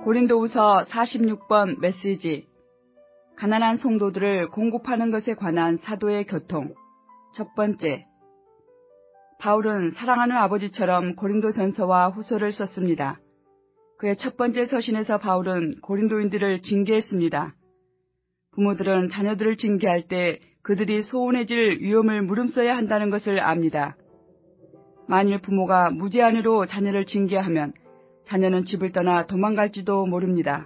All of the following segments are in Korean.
고린도후서 46번 메시지. 가난한 성도들을 공급하는 것에 관한 사도의 교통. 첫 번째. 바울은 사랑하는 아버지처럼 고린도전서와 후서를 썼습니다. 그의 첫 번째 서신에서 바울은 고린도인들을 징계했습니다. 부모들은 자녀들을 징계할 때 그들이 소원해질 위험을 무릅써야 한다는 것을 압니다. 만일 부모가 무제한으로 자녀를 징계하면 자녀는 집을 떠나 도망갈지도 모릅니다.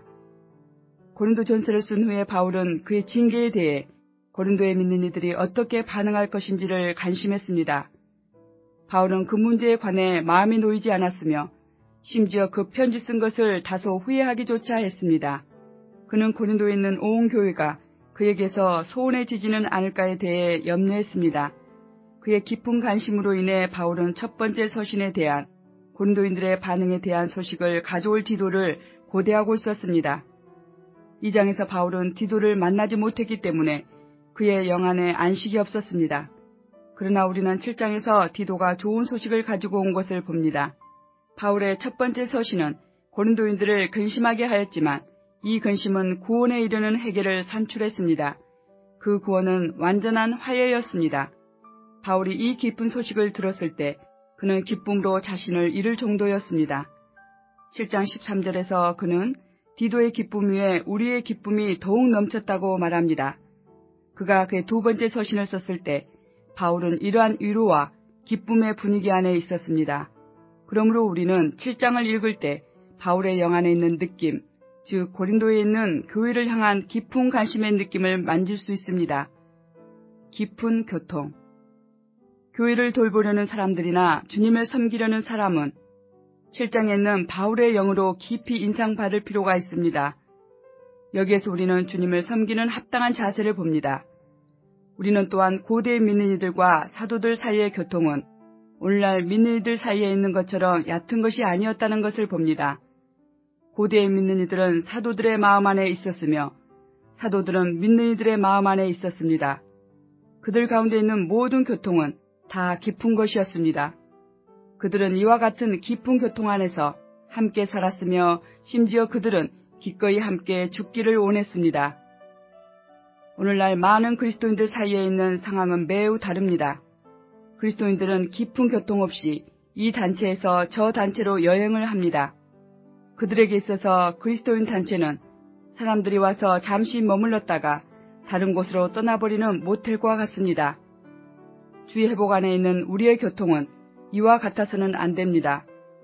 고린도전서를 쓴 후에 바울은 그의 징계에 대해 고린도에 믿는 이들이 어떻게 반응할 것인지를 간심했습니다. 바울은 그 문제에 관해 마음이 놓이지 않았으며 심지어 그 편지 쓴 것을 다소 후회하기조차 했습니다. 그는 고린도에 있는 온 교회가 그에게서 소원해지지는 않을까에 대해 염려했습니다. 그의 깊은 관심으로 인해 바울은 첫 번째 서신에 대한 고린도인들의 반응에 대한 소식을 가져올 디도를 고대하고 있었습니다. 이 장에서 바울은 디도를 만나지 못했기 때문에 그의 영안에 안식이 없었습니다. 그러나 우리는 7장에서 디도가 좋은 소식을 가지고 온 것을 봅니다. 바울의 첫 번째 서신은 고린도인들을 근심하게 하였지만 이 근심은 구원에 이르는 해결을 산출했습니다. 그 구원은 완전한 화해였습니다. 바울이 이 기쁜 소식을 들었을 때 그는 기쁨으로 자신을 잃을 정도였습니다. 7장 13절에서 그는 디도의 기쁨 위에 우리의 기쁨이 더욱 넘쳤다고 말합니다. 그가 그의 두 번째 서신을 썼을 때 바울은 이러한 위로와 기쁨의 분위기 안에 있었습니다. 그러므로 우리는 7장을 읽을 때 바울의 영안에 있는 느낌, 즉 고린도에 있는 교회를 향한 깊은 관심의 느낌을 만질 수 있습니다. 깊은 교통. 교회를 돌보려는 사람들이나 주님을 섬기려는 사람은 7장에 있는 바울의 영으로 깊이 인상받을 필요가 있습니다. 여기에서 우리는 주님을 섬기는 합당한 자세를 봅니다. 우리는 또한 고대 믿는 이들과 사도들 사이의 교통은 오늘날 믿는 이들 사이에 있는 것처럼 얕은 것이 아니었다는 것을 봅니다. 고대의 믿는 이들은 사도들의 마음 안에 있었으며 사도들은 믿는 이들의 마음 안에 있었습니다. 그들 가운데 있는 모든 교통은 다 깊은 것이었습니다. 그들은 이와 같은 깊은 교통 안에서 함께 살았으며 심지어 그들은 기꺼이 함께 죽기를 원했습니다. 오늘날 많은 그리스도인들 사이에 있는 상황은 매우 다릅니다. 그리스도인들은 깊은 교통 없이 이 단체에서 저 단체로 여행을 합니다. 그들에게 있어서 그리스도인 단체는 사람들이 와서 잠시 머물렀다가 다른 곳으로 떠나버리는 모텔과 같습니다. 주의 회복 안에 있는 우리의 교통은 이와 같아서는 안 됩니다.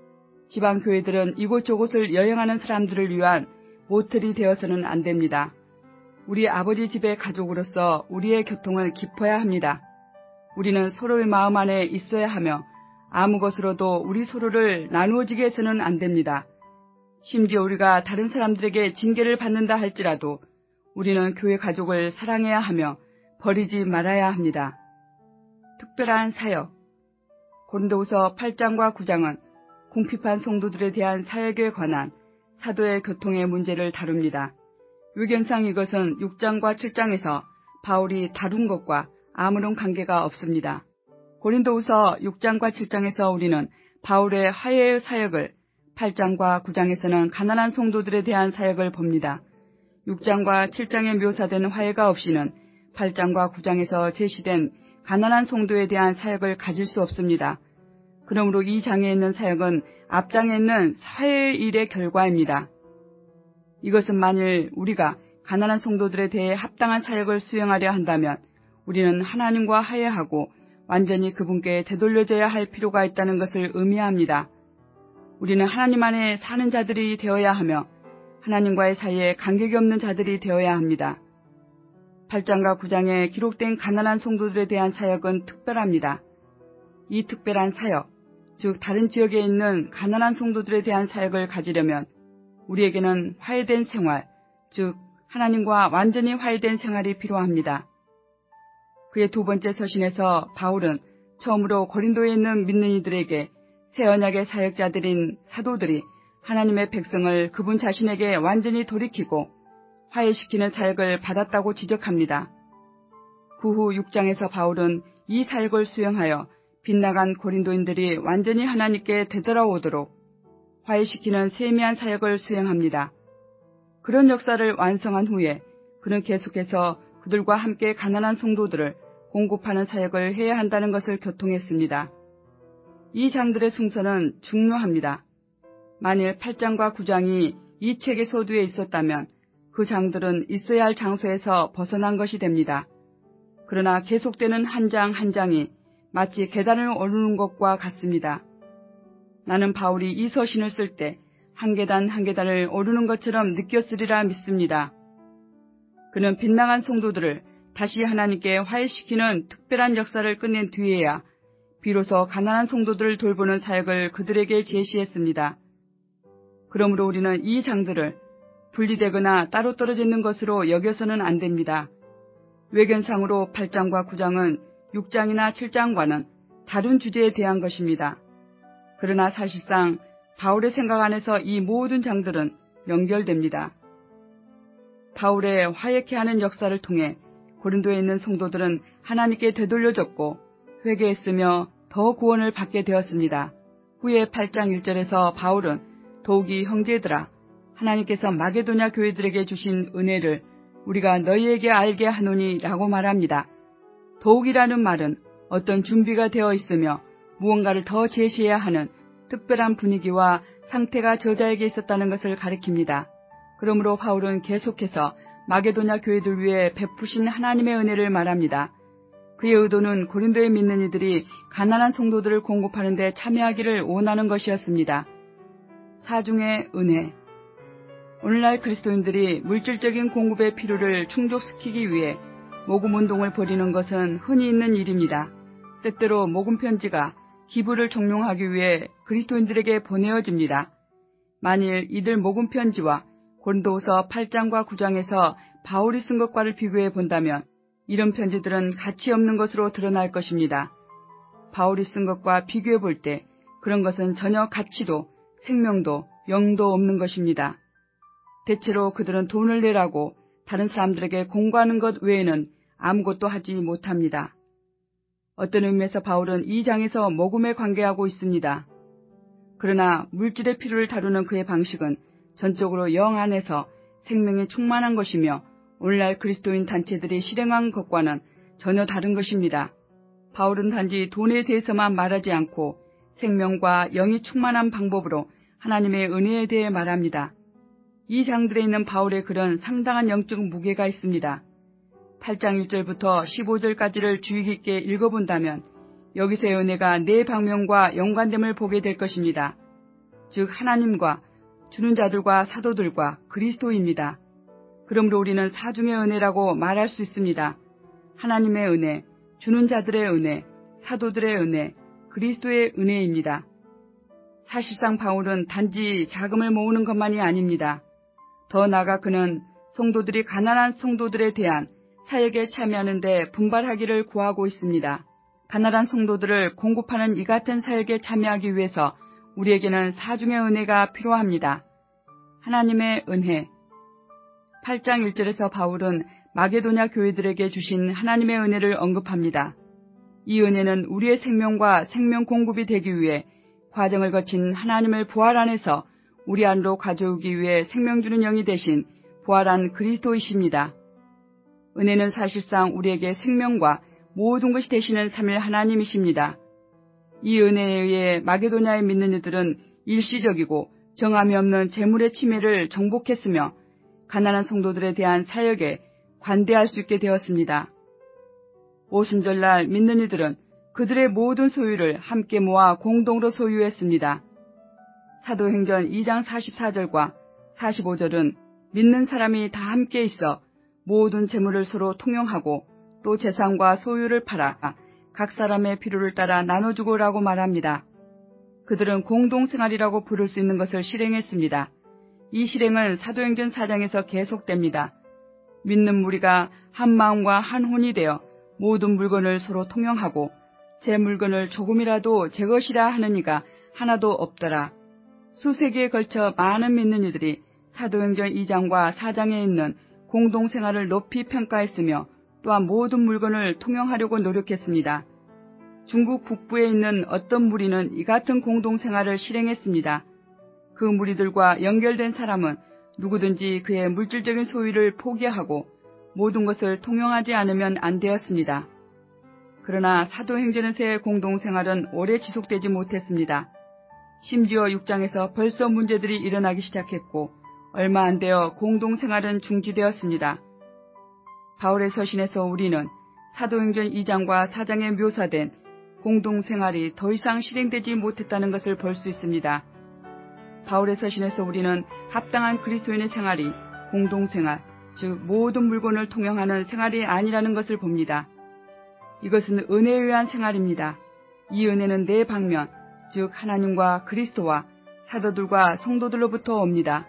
지방교회들은 이곳저곳을 여행하는 사람들을 위한 모텔이 되어서는 안 됩니다. 우리 아버지 집의 가족으로서 우리의 교통은 깊어야 합니다. 우리는 서로의 마음 안에 있어야 하며 아무 것으로도 우리 서로를 나누어지게 해서는 안 됩니다. 심지어 우리가 다른 사람들에게 징계를 받는다 할지라도 우리는 교회 가족을 사랑해야 하며 버리지 말아야 합니다. 특별한 사역. 고린도후서 8장과 9장은 궁핍한 성도들에 대한 사역에 관한 사도의 교통의 문제를 다룹니다. 의견상 이것은 6장과 7장에서 바울이 다룬 것과 아무런 관계가 없습니다. 고린도후서 6장과 7장에서 우리는 바울의 화해의 사역을, 8장과 9장에서는 가난한 성도들에 대한 사역을 봅니다. 6장과 7장에 묘사된 화해가 없이는 8장과 9장에서 제시된 가난한 성도에 대한 사역을 가질 수 없습니다. 그러므로 이 장에 있는 사역은 앞장에 있는 화해의 일의 결과입니다. 이것은 만일 우리가 가난한 성도들에 대해 합당한 사역을 수행하려 한다면 우리는 하나님과 화해하고 완전히 그분께 되돌려져야 할 필요가 있다는 것을 의미합니다. 우리는 하나님 안에 사는 자들이 되어야 하며 하나님과의 사이에 간격이 없는 자들이 되어야 합니다. 8장과 9장에 기록된 가난한 성도들에 대한 사역은 특별합니다. 이 특별한 사역, 즉 다른 지역에 있는 가난한 성도들에 대한 사역을 가지려면 우리에게는 화해된 생활, 즉 하나님과 완전히 화해된 생활이 필요합니다. 그의 두 번째 서신에서 바울은 처음으로 고린도에 있는 믿는 이들에게 새 언약의 사역자들인 사도들이 하나님의 백성을 그분 자신에게 완전히 돌이키고 화해시키는 사역을 받았다고 지적합니다. 그 후 6장에서 바울은 이 사역을 수행하여 빗나간 고린도인들이 완전히 하나님께 되돌아오도록 화해시키는 세미한 사역을 수행합니다. 그런 역사를 완성한 후에 그는 계속해서 그들과 함께 가난한 성도들을 공급하는 사역을 해야 한다는 것을 교통했습니다. 이 장들의 순서는 중요합니다. 만일 8장과 9장이 이 책의 서두에 있었다면 그 장들은 있어야 할 장소에서 벗어난 것이 됩니다. 그러나 계속되는 한 장 한 장이 마치 계단을 오르는 것과 같습니다. 나는 바울이 이 서신을 쓸 때 한 계단 한 계단을 오르는 것처럼 느꼈으리라 믿습니다. 그는 빗나간 성도들을 다시 하나님께 화해시키는 특별한 역사를 끝낸 뒤에야 비로소 가난한 성도들을 돌보는 사역을 그들에게 제시했습니다. 그러므로 우리는 이 장들을 분리되거나 따로 떨어져 있는 것으로 여겨서는 안 됩니다. 외견상으로 8장과 9장은 6장이나 7장과는 다른 주제에 대한 것입니다. 그러나 사실상 바울의 생각 안에서 이 모든 장들은 연결됩니다. 바울의 화해케 하는 역사를 통해 고린도에 있는 성도들은 하나님께 되돌려졌고 회개했으며 더 구원을 받게 되었습니다. 후에 8장 1절에서 바울은 더욱이 형제들아 하나님께서 마게도냐 교회들에게 주신 은혜를 우리가 너희에게 알게 하노니 라고 말합니다. 더욱이라는 말은 어떤 준비가 되어 있으며 무언가를 더 제시해야 하는 특별한 분위기와 상태가 저자에게 있었다는 것을 가리킵니다. 그러므로 바울은 계속해서 마게도냐 교회들 위해 베푸신 하나님의 은혜를 말합니다. 그의 의도는 고린도에 믿는 이들이 가난한 성도들을 공급하는 데 참여하기를 원하는 것이었습니다. 사중의 은혜. 오늘날 그리스도인들이 물질적인 공급의 필요를 충족시키기 위해 모금운동을 벌이는 것은 흔히 있는 일입니다. 때때로 모금편지가 기부를 종용하기 위해 그리스도인들에게 보내어집니다. 만일 이들 모금편지와 고린도후서 8장과 9장에서 바울이 쓴 것과를 비교해 본다면 이런 편지들은 가치 없는 것으로 드러날 것입니다. 바울이 쓴 것과 비교해 볼 때 그런 것은 전혀 가치도 생명도 영도 없는 것입니다. 대체로 그들은 돈을 내라고 다른 사람들에게 공부하는 것 외에는 아무것도 하지 못합니다. 어떤 의미에서 바울은 이 장에서 모금에 관계하고 있습니다. 그러나 물질의 필요를 다루는 그의 방식은 전적으로 영 안에서 생명이 충만한 것이며 오늘날 그리스도인 단체들이 실행한 것과는 전혀 다른 것입니다. 바울은 단지 돈에 대해서만 말하지 않고 생명과 영이 충만한 방법으로 하나님의 은혜에 대해 말합니다. 이 장들에 있는 바울의 글은 상당한 영적 무게가 있습니다. 8장 1절부터 15절까지를 주의 깊게 읽어본다면 여기서의 은혜가 네 방면과 연관됨을 보게 될 것입니다. 즉 하나님과 주는 자들과 사도들과 그리스도입니다. 그러므로 우리는 사중의 은혜라고 말할 수 있습니다. 하나님의 은혜, 주는 자들의 은혜, 사도들의 은혜, 그리스도의 은혜입니다. 사실상 바울은 단지 자금을 모으는 것만이 아닙니다. 더 나아가 그는 성도들이 가난한 성도들에 대한 사역에 참여하는 데 분발하기를 구하고 있습니다. 가난한 성도들을 공급하는 이 같은 사역에 참여하기 위해서 우리에게는 사중의 은혜가 필요합니다. 하나님의 은혜. 8장 1절에서 바울은 마게도냐 교회들에게 주신 하나님의 은혜를 언급합니다. 이 은혜는 우리의 생명과 생명 공급이 되기 위해 과정을 거친 하나님을 부활 안에서 우리 안으로 가져오기 위해 생명 주는 영이 되신 부활한 그리스도이십니다. 은혜는 사실상 우리에게 생명과 모든 것이 되시는 삼위 하나님이십니다. 이 은혜에 의해 마게도냐에 믿는 이들은 일시적이고 정함이 없는 재물의 침해를 정복했으며 가난한 성도들에 대한 사역에 관대할 수 있게 되었습니다. 오순절날 믿는 이들은 그들의 모든 소유를 함께 모아 공동으로 소유했습니다. 사도행전 2장 44절과 45절은 믿는 사람이 다 함께 있어 모든 재물을 서로 통용하고 또 재산과 소유를 팔아 각 사람의 필요를 따라 나눠주고라고 말합니다. 그들은 공동생활이라고 부를 수 있는 것을 실행했습니다. 이 실행은 사도행전 4장에서 계속됩니다. 믿는 무리가 한 마음과 한 혼이 되어 모든 물건을 서로 통용하고 제 물건을 조금이라도 제 것이라 하는 이가 하나도 없더라. 수세기에 걸쳐 많은 믿는 이들이 사도행전 2장과 4장에 있는 공동생활을 높이 평가했으며 또한 모든 물건을 통용하려고 노력했습니다. 중국 북부에 있는 어떤 무리는 이 같은 공동생활을 실행했습니다. 그 무리들과 연결된 사람은 누구든지 그의 물질적인 소유를 포기하고 모든 것을 통용하지 않으면 안 되었습니다. 그러나 사도행전에서의 공동생활은 오래 지속되지 못했습니다. 심지어 6장에서 벌써 문제들이 일어나기 시작했고 얼마 안 되어 공동생활은 중지되었습니다. 바울의 서신에서 우리는 사도행전 2장과 4장에 묘사된 공동생활이 더 이상 실행되지 못했다는 것을 볼 수 있습니다. 바울의 서신에서 우리는 합당한 그리스도인의 생활이 공동생활, 즉 모든 물건을 통용하는 생활이 아니라는 것을 봅니다. 이것은 은혜에 의한 생활입니다. 이 은혜는 네 방면, 즉 하나님과 그리스도와 사도들과 성도들로부터 옵니다.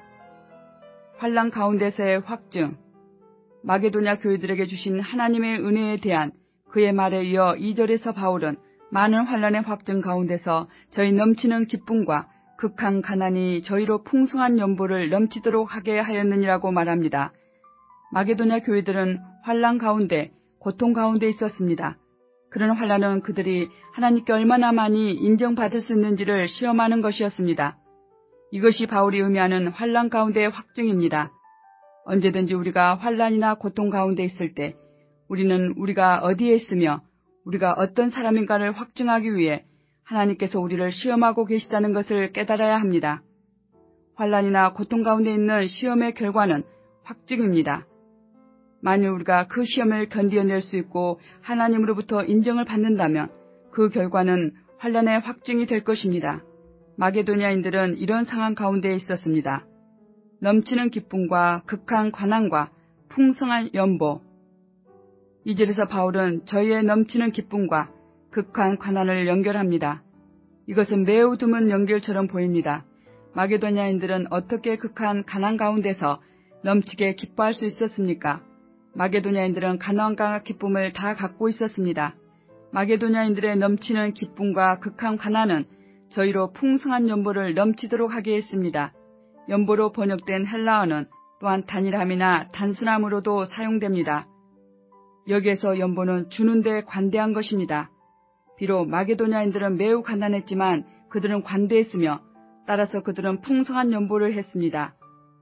환난 가운데서의 확증, 마게도냐 교회들에게 주신 하나님의 은혜에 대한 그의 말에 이어 2절에서 바울은 많은 환난의 확증 가운데서 저희 넘치는 기쁨과 극한 가난이 저희로 풍성한 연보를 넘치도록 하게 하였느니라고 말합니다. 마게도냐 교회들은 환난 가운데, 고통 가운데 있었습니다. 그런 환난은 그들이 하나님께 얼마나 많이 인정받을 수 있는지를 시험하는 것이었습니다. 이것이 바울이 의미하는 환난 가운데의 확증입니다. 언제든지 우리가 환난이나 고통 가운데 있을 때 우리는 우리가 어디에 있으며 우리가 어떤 사람인가를 확증하기 위해 하나님께서 우리를 시험하고 계시다는 것을 깨달아야 합니다. 환난이나 고통 가운데 있는 시험의 결과는 확증입니다. 만일 우리가 그 시험을 견디어낼 수 있고 하나님으로부터 인정을 받는다면 그 결과는 환난의 확증이 될 것입니다. 마게도냐인들은 이런 상황 가운데 있었습니다. 넘치는 기쁨과 극한 관한과 풍성한 연보. 2절에서 바울은 저희의 넘치는 기쁨과 극한 관한을 연결합니다. 이것은 매우 드문 연결처럼 보입니다. 마게도냐인들은 어떻게 극한 가난 가운데서 넘치게 기뻐할 수 있었습니까? 마게도냐인들은 가난과 기쁨을 다 갖고 있었습니다. 마게도냐인들의 넘치는 기쁨과 극한 가난은 저희로 풍성한 연보를 넘치도록 하게 했습니다. 연보로 번역된 헬라어는 또한 단일함이나 단순함으로도 사용됩니다. 여기에서 연보는 주는 데 관대한 것입니다. 비록 마게도냐인들은 매우 가난했지만 그들은 관대했으며 따라서 그들은 풍성한 연보를 했습니다.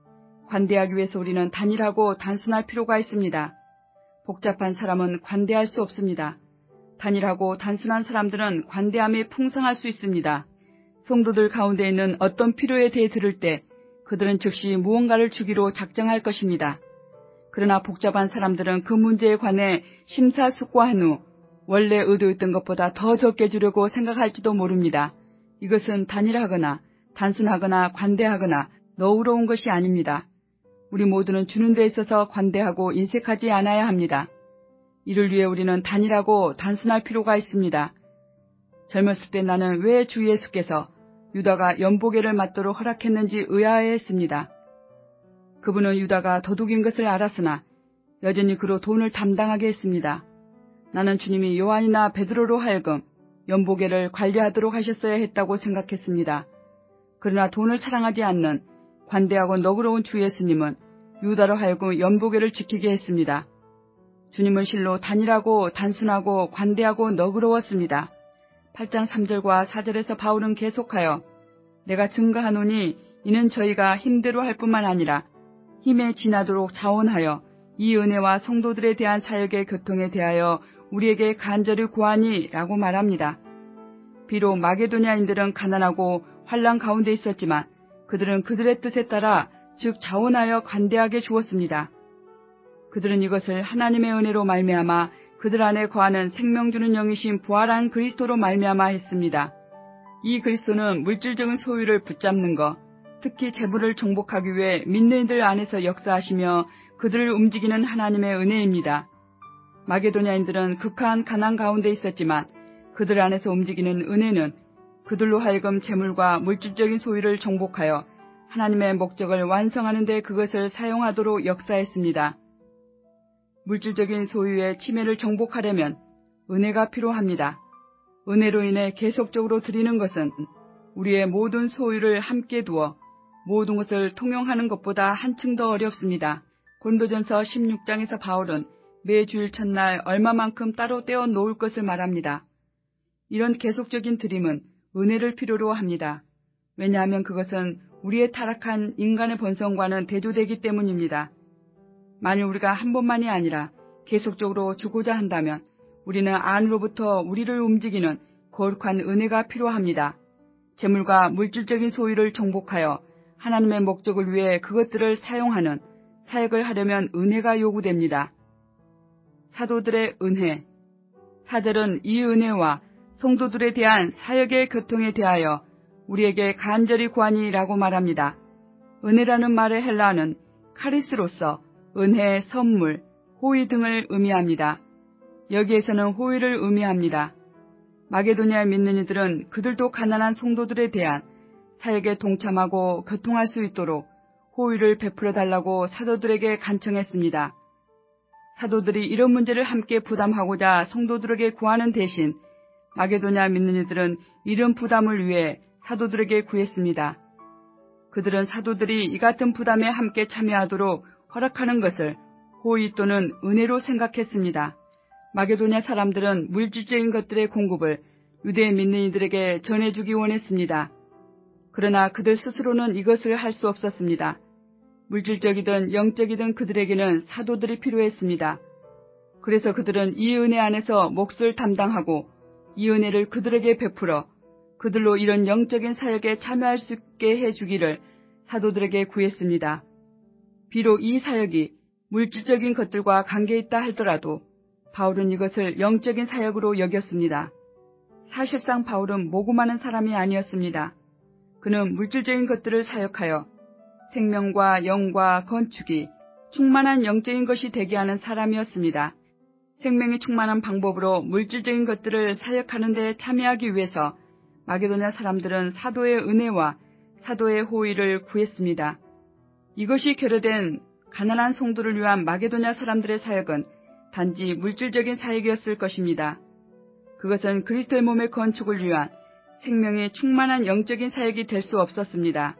관대하기 위해서 우리는 단일하고 단순할 필요가 있습니다. 복잡한 사람은 관대할 수 없습니다. 단일하고 단순한 사람들은 관대함이 풍성할 수 있습니다. 성도들 가운데 있는 어떤 필요에 대해 들을 때 그들은 즉시 무언가를 주기로 작정할 것입니다. 그러나 복잡한 사람들은 그 문제에 관해 심사숙고한 후 원래 의도했던 것보다 더 적게 주려고 생각할지도 모릅니다. 이것은 단일하거나 단순하거나 관대하거나 너그러운 것이 아닙니다. 우리 모두는 주는 데 있어서 관대하고 인색하지 않아야 합니다. 이를 위해 우리는 단일하고 단순할 필요가 있습니다. 젊었을 때 나는 왜 주 예수께서 유다가 연보계를 맞도록 허락했는지 의아해했습니다. 그분은 유다가 도둑인 것을 알았으나 여전히 그로 돈을 담당하게 했습니다. 나는 주님이 요한이나 베드로로 하여금 연보계를 관리하도록 하셨어야 했다고 생각했습니다. 그러나 돈을 사랑하지 않는 관대하고 너그러운 주 예수님은 유다로 하여금 연보계를 지키게 했습니다. 주님은 실로 단일하고 단순하고 관대하고 너그러웠습니다. 8장 3절과 4절에서 바울은 계속하여 내가 증거하노니 이는 저희가 힘대로 할 뿐만 아니라 힘에 지나도록 자원하여 이 은혜와 성도들에 대한 사역의 교통에 대하여 우리에게 간절히 구하니 라고 말합니다. 비록 마게도냐인들은 가난하고 환난 가운데 있었지만 그들은 그들의 뜻에 따라 즉 자원하여 관대하게 주었습니다. 그들은 이것을 하나님의 은혜로 말미암아 그들 안에 거하는 생명 주는 영이신 부활한 그리스도로 말미암아 했습니다. 이 그리스도는 물질적인 소유를 붙잡는 것, 특히 재물을 정복하기 위해 믿는 이들 안에서 역사하시며 그들을 움직이는 하나님의 은혜입니다. 마게도냐인들은 극한 가난 가운데 있었지만 그들 안에서 움직이는 은혜는 그들로 하여금 재물과 물질적인 소유를 정복하여 하나님의 목적을 완성하는 데 그것을 사용하도록 역사했습니다. 물질적인 소유의 침해를 정복하려면 은혜가 필요합니다. 은혜로 인해 계속적으로 드리는 것은 우리의 모든 소유를 함께 두어 모든 것을 통용하는 것보다 한층 더 어렵습니다. 고린도전서 16장에서 바울은 매 주일 첫날 얼마만큼 따로 떼어 놓을 것을 말합니다. 이런 계속적인 드림은 은혜를 필요로 합니다. 왜냐하면 그것은 우리의 타락한 인간의 본성과는 대조되기 때문입니다. 만일 우리가 한 번만이 아니라 계속적으로 주고자 한다면 우리는 안으로부터 우리를 움직이는 거룩한 은혜가 필요합니다. 재물과 물질적인 소유를 정복하여 하나님의 목적을 위해 그것들을 사용하는 사역을 하려면 은혜가 요구됩니다. 사도들의 은혜. 4절은 이 은혜와 성도들에 대한 사역의 교통에 대하여 우리에게 간절히 구하니라고 말합니다. 은혜라는 말의 헬라어는 카리스로서 은혜, 선물, 호의 등을 의미합니다. 여기에서는 호의를 의미합니다. 마게도니아에 믿는 이들은 그들도 가난한 성도들에 대한 사역에 동참하고 교통할 수 있도록 호의를 베풀어 달라고 사도들에게 간청했습니다. 사도들이 이런 문제를 함께 부담하고자 성도들에게 구하는 대신 마게도냐 믿는 이들은 이런 부담을 위해 사도들에게 구했습니다. 그들은 사도들이 이 같은 부담에 함께 참여하도록 허락하는 것을 호의 또는 은혜로 생각했습니다. 마게도냐 사람들은 물질적인 것들의 공급을 유대 믿는 이들에게 전해주기 원했습니다. 그러나 그들 스스로는 이것을 할 수 없었습니다. 물질적이든 영적이든 그들에게는 사도들이 필요했습니다. 그래서 그들은 이 은혜 안에서 몫을 담당하고 이 은혜를 그들에게 베풀어 그들로 이런 영적인 사역에 참여할 수 있게 해주기를 사도들에게 구했습니다. 비록 이 사역이 물질적인 것들과 관계있다 하더라도 바울은 이것을 영적인 사역으로 여겼습니다. 사실상 바울은 모금하는 사람이 아니었습니다. 그는 물질적인 것들을 사역하여 생명과 영과 건축이 충만한 영적인 것이 되게 하는 사람이었습니다. 생명이 충만한 방법으로 물질적인 것들을 사역하는 데 참여하기 위해서 마게도냐 사람들은 사도의 은혜와 사도의 호의를 구했습니다. 이것이 결여된 가난한 성도를 위한 마게도냐 사람들의 사역은 단지 물질적인 사역이었을 것입니다. 그것은 그리스도의 몸의 건축을 위한 생명이 충만한 영적인 사역이 될 수 없었습니다.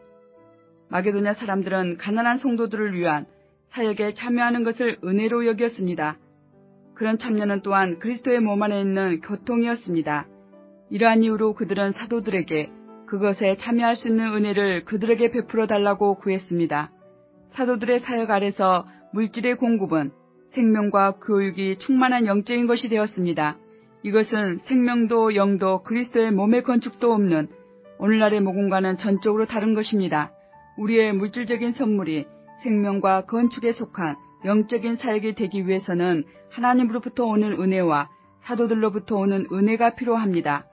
마게도냐 사람들은 가난한 성도들을 위한 사역에 참여하는 것을 은혜로 여겼습니다. 그런 참여는 또한 그리스도의 몸 안에 있는 교통이었습니다. 이러한 이유로 그들은 사도들에게 그것에 참여할 수 있는 은혜를 그들에게 베풀어 달라고 구했습니다. 사도들의 사역 아래서 물질의 공급은 생명과 교육이 충만한 영적인 것이 되었습니다. 이것은 생명도 영도 그리스도의 몸의 건축도 없는 오늘날의 복음과는 전적으로 다른 것입니다. 우리의 물질적인 선물이 생명과 건축에 속한 영적인 사역이 되기 위해서는 하나님으로부터 오는 은혜와 사도들로부터 오는 은혜가 필요합니다.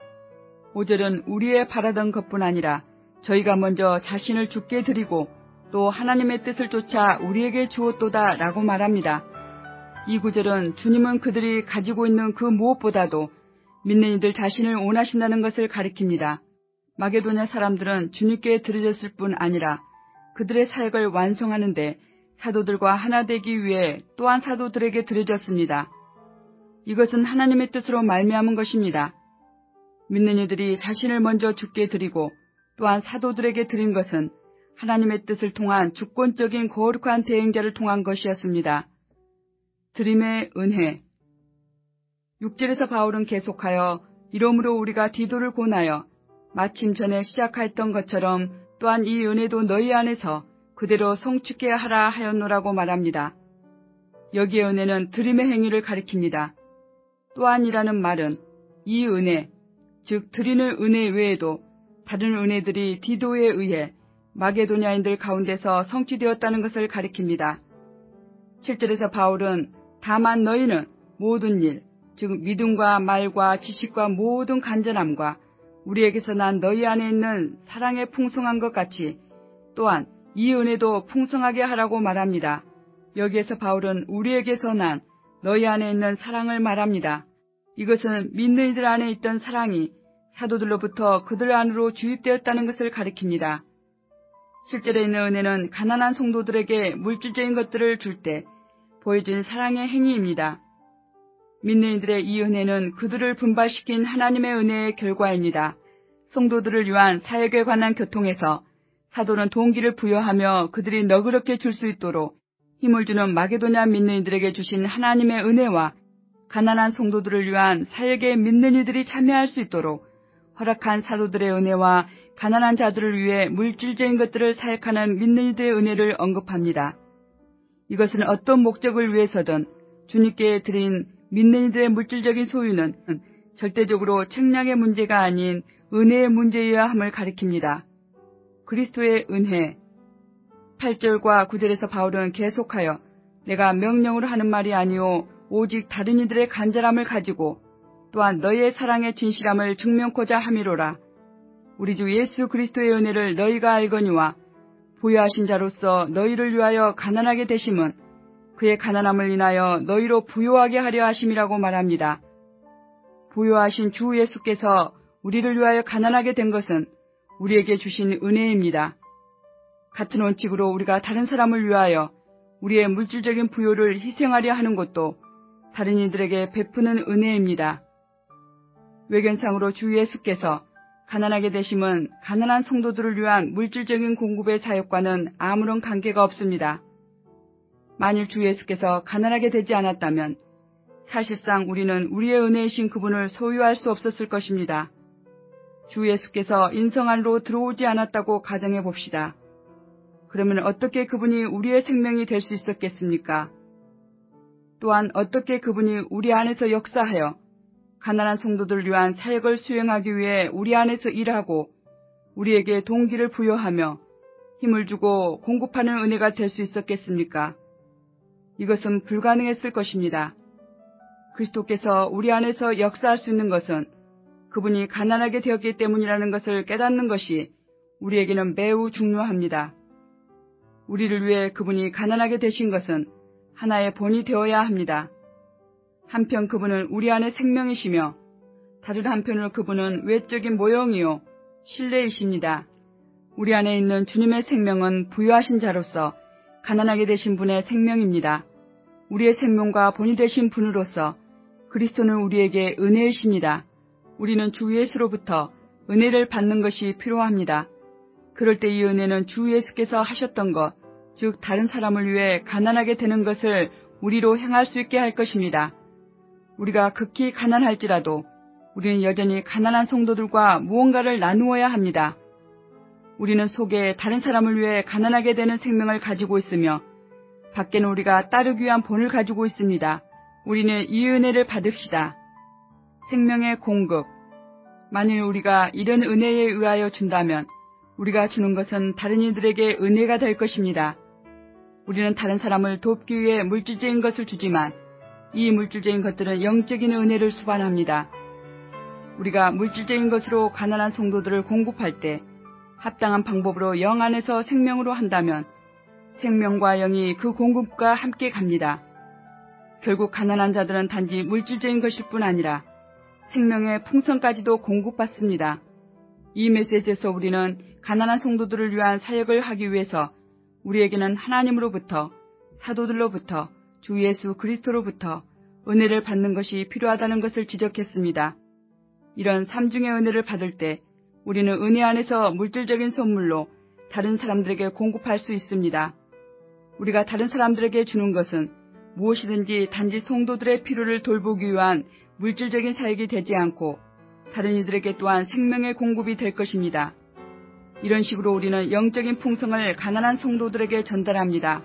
5절은 우리의 바라던 것뿐 아니라 저희가 먼저 자신을 주께 드리고 또 하나님의 뜻을 쫓아 우리에게 주었도다 라고 말합니다. 이 구절은 주님은 그들이 가지고 있는 그 무엇보다도 믿는 이들 자신을 원하신다는 것을 가리킵니다. 마게도냐 사람들은 주님께 드려졌을 뿐 아니라 그들의 사역을 완성하는 데 사도들과 하나 되기 위해 또한 사도들에게 드려졌습니다. 이것은 하나님의 뜻으로 말미암은 것입니다. 믿는 이들이 자신을 먼저 주께 드리고 또한 사도들에게 드린 것은 하나님의 뜻을 통한 주권적인 거룩한 대행자를 통한 것이었습니다. 드림의 은혜. 6절에서 바울은 계속하여 이러므로 우리가 디도를 권하여 마침 전에 시작하였던 것처럼 또한 이 은혜도 너희 안에서 그대로 성취케 하라 하였노라고 말합니다. 여기의 은혜는 드림의 행위를 가리킵니다. 또한이라는 말은 이 은혜, 즉 드리는 은혜 외에도 다른 은혜들이 디도에 의해 마게도냐인들 가운데서 성취되었다는 것을 가리킵니다. 7절에서 바울은 다만 너희는 모든 일, 즉 믿음과 말과 지식과 모든 간절함과 우리에게서 난 너희 안에 있는 사랑의 풍성한 것 같이 또한 이 은혜도 풍성하게 하라고 말합니다. 여기에서 바울은 우리에게서 난 너희 안에 있는 사랑을 말합니다. 이것은 믿는 이들 안에 있던 사랑이 사도들로부터 그들 안으로 주입되었다는 것을 가리킵니다. 실제로 있는 은혜는 가난한 성도들에게 물질적인 것들을 줄 때 보여준 사랑의 행위입니다. 믿는 이들의 이 은혜는 그들을 분발시킨 하나님의 은혜의 결과입니다. 성도들을 위한 사역에 관한 교통에서 사도는 동기를 부여하며 그들이 너그럽게 줄 수 있도록 힘을 주는 마게도냐 믿는 이들에게 주신 하나님의 은혜와 가난한 성도들을 위한 사역에 믿는 이들이 참여할 수 있도록 허락한 사도들의 은혜와 가난한 자들을 위해 물질적인 것들을 사역하는 믿는 이들의 은혜를 언급합니다. 이것은 어떤 목적을 위해서든 주님께 드린 믿는 이들의 물질적인 소유는 절대적으로 책량의 문제가 아닌 은혜의 문제여야 함을 가리킵니다. 그리스도의 은혜. 8절과 9절에서 바울은 계속하여 내가 명령으로 하는 말이 아니오 오직 다른 이들의 간절함을 가지고 또한 너희의 사랑의 진실함을 증명코자 함이로라. 우리 주 예수 그리스도의 은혜를 너희가 알거니와 부유하신 자로서 너희를 위하여 가난하게 되심은 그의 가난함을 인하여 너희로 부유하게 하려 하심이라고 말합니다. 부유하신 주 예수께서 우리를 위하여 가난하게 된 것은 우리에게 주신 은혜입니다. 같은 원칙으로 우리가 다른 사람을 위하여 우리의 물질적인 부요를 희생하려 하는 것도 다른 이들에게 베푸는 은혜입니다. 외견상으로 주 예수께서 가난하게 되심은 가난한 성도들을 위한 물질적인 공급의 사역과는 아무런 관계가 없습니다. 만일 주 예수께서 가난하게 되지 않았다면 사실상 우리는 우리의 은혜이신 그분을 소유할 수 없었을 것입니다. 주 예수께서 인성 안으로 들어오지 않았다고 가정해 봅시다. 그러면 어떻게 그분이 우리의 생명이 될 수 있었겠습니까? 또한 어떻게 그분이 우리 안에서 역사하여 가난한 성도들을 위한 사역을 수행하기 위해 우리 안에서 일하고 우리에게 동기를 부여하며 힘을 주고 공급하는 은혜가 될 수 있었겠습니까? 이것은 불가능했을 것입니다. 그리스도께서 우리 안에서 역사할 수 있는 것은 그분이 가난하게 되었기 때문이라는 것을 깨닫는 것이 우리에게는 매우 중요합니다. 우리를 위해 그분이 가난하게 되신 것은 하나의 본이 되어야 합니다. 한편 그분은 우리 안에 생명이시며 다른 한편으로 그분은 외적인 모형이요 실내이십니다. 우리 안에 있는 주님의 생명은 부유하신 자로서 가난하게 되신 분의 생명입니다. 우리의 생명과 본이 되신 분으로서 그리스도는 우리에게 은혜이십니다. 우리는 주 예수로부터 은혜를 받는 것이 필요합니다. 그럴 때 이 은혜는 주 예수께서 하셨던 것, 즉 다른 사람을 위해 가난하게 되는 것을 우리로 행할 수 있게 할 것입니다. 우리가 극히 가난할지라도 우리는 여전히 가난한 성도들과 무언가를 나누어야 합니다. 우리는 속에 다른 사람을 위해 가난하게 되는 생명을 가지고 있으며 밖에는 우리가 따르기 위한 본을 가지고 있습니다. 우리는 이 은혜를 받읍시다. 생명의 공급. 만일 우리가 이런 은혜에 의하여 준다면 우리가 주는 것은 다른 이들에게 은혜가 될 것입니다. 우리는 다른 사람을 돕기 위해 물질적인 것을 주지만 이 물질적인 것들은 영적인 은혜를 수반합니다. 우리가 물질적인 것으로 가난한 성도들을 공급할 때 합당한 방법으로 영 안에서 생명으로 한다면 생명과 영이 그 공급과 함께 갑니다. 결국 가난한 자들은 단지 물질적인 것일 뿐 아니라 생명의 풍성까지도 공급받습니다. 이 메시지에서 우리는 가난한 성도들을 위한 사역을 하기 위해서 우리에게는 하나님으로부터, 사도들로부터, 주 예수 그리스도로부터 은혜를 받는 것이 필요하다는 것을 지적했습니다. 이런 삼중의 은혜를 받을 때 우리는 은혜 안에서 물질적인 선물로 다른 사람들에게 공급할 수 있습니다. 우리가 다른 사람들에게 주는 것은 무엇이든지 단지 성도들의 필요를 돌보기 위한 물질적인 사역이 되지 않고 다른 이들에게 또한 생명의 공급이 될 것입니다. 이런 식으로 우리는 영적인 풍성을 가난한 성도들에게 전달합니다.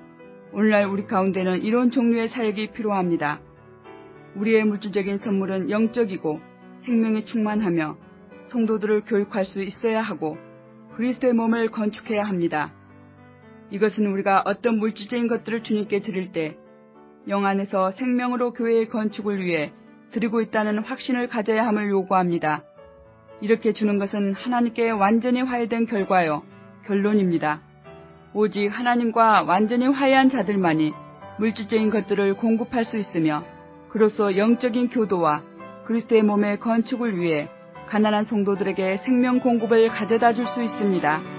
오늘날 우리 가운데는 이런 종류의 사역이 필요합니다. 우리의 물질적인 선물은 영적이고 생명이 충만하며 성도들을 교육할 수 있어야 하고 그리스도의 몸을 건축해야 합니다. 이것은 우리가 어떤 물질적인 것들을 주님께 드릴 때 영 안에서 생명으로 교회의 건축을 위해 드리고 있다는 확신을 가져야 함을 요구합니다. 이렇게 주는 것은 하나님께 완전히 화해된 결과요, 결론입니다. 오직 하나님과 완전히 화해한 자들만이 물질적인 것들을 공급할 수 있으며 그로써 영적인 교도와 그리스도의 몸의 건축을 위해 가난한 성도들에게 생명 공급을 가져다 줄 수 있습니다.